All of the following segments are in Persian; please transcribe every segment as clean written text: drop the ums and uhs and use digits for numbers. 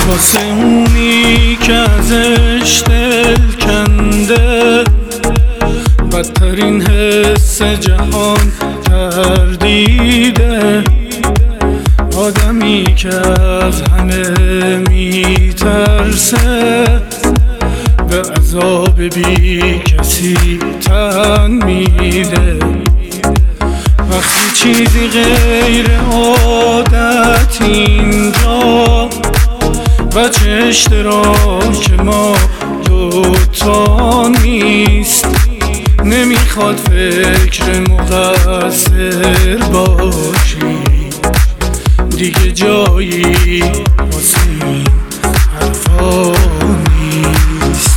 واسه اونی که ازش دل کنده، بدترین حس جهان تردیده. آدمی که از همه میترسه، به عذاب بی کسی تن میده. وقتی چیزی غیر عادت اینجا، وجه اشتراک ما دوتا نیست. نمیخواد فکر مقصر باشی، دیگه جایی واسه این حرفا نیست.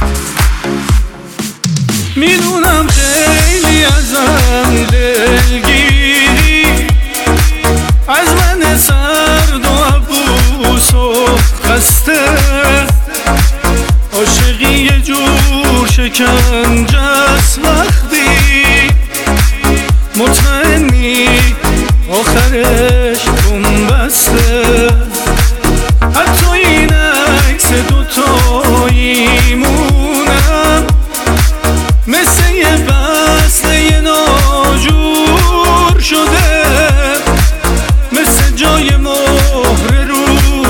میدونم خیلی ازم دلگیری، از من سرد و عبوس و خسته. عاشقی یه جور شکنجه است وقتی مطمئنی آخرش بنبسته. حتی این عکس دوتاییمونم مثل یه بسته ناجور شده، مثل جای مهر رو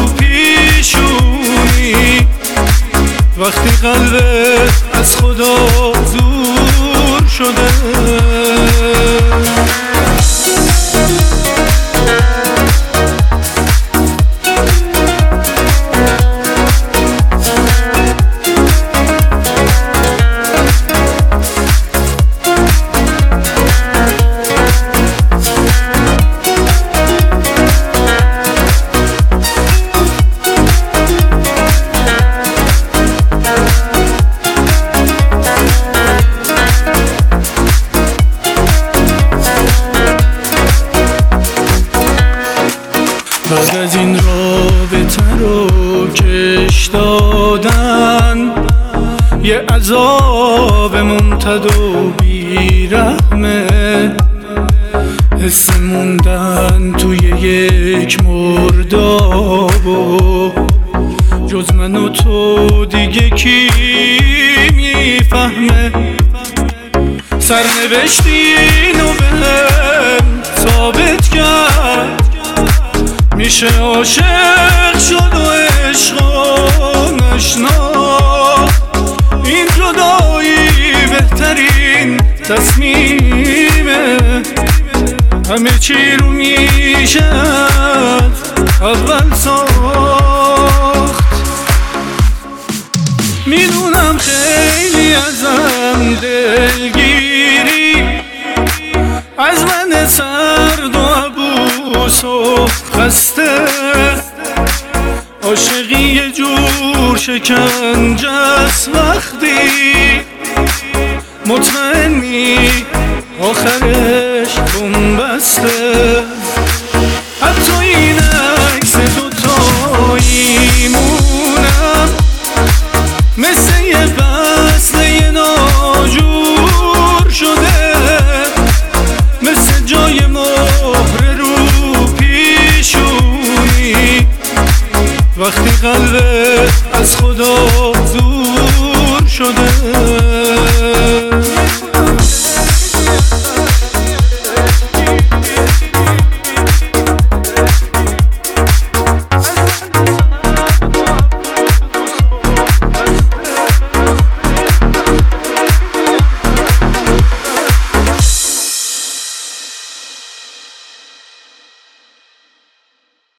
پیشونی وقتی قلبت از خدا دور شده. بعد از این رابطه رو کش دادن، یه عذاب ممتد و بیرحمه. حس موندن توی یک مرداب و جز من و تو دیگه کی میفهمه. سرنوشت اینو بهم ثابت کرد، میشه عاشق شد و عشق نشنا. این جدایی بهترین تصمیمه، همه چی رو میشه اول ساخت. میدونم خیلی ازم دلگیری، از من سرد و عبوس و خسته. عاشقی یه جور شکنجه است وقتی مطمئنی آخرش بنبسته. حتی این عکس دوتاییمونم مثل یه بسته ناجور شده، مثل جای مهر رو پیشونی وقتی قلبت از خدا دور شده.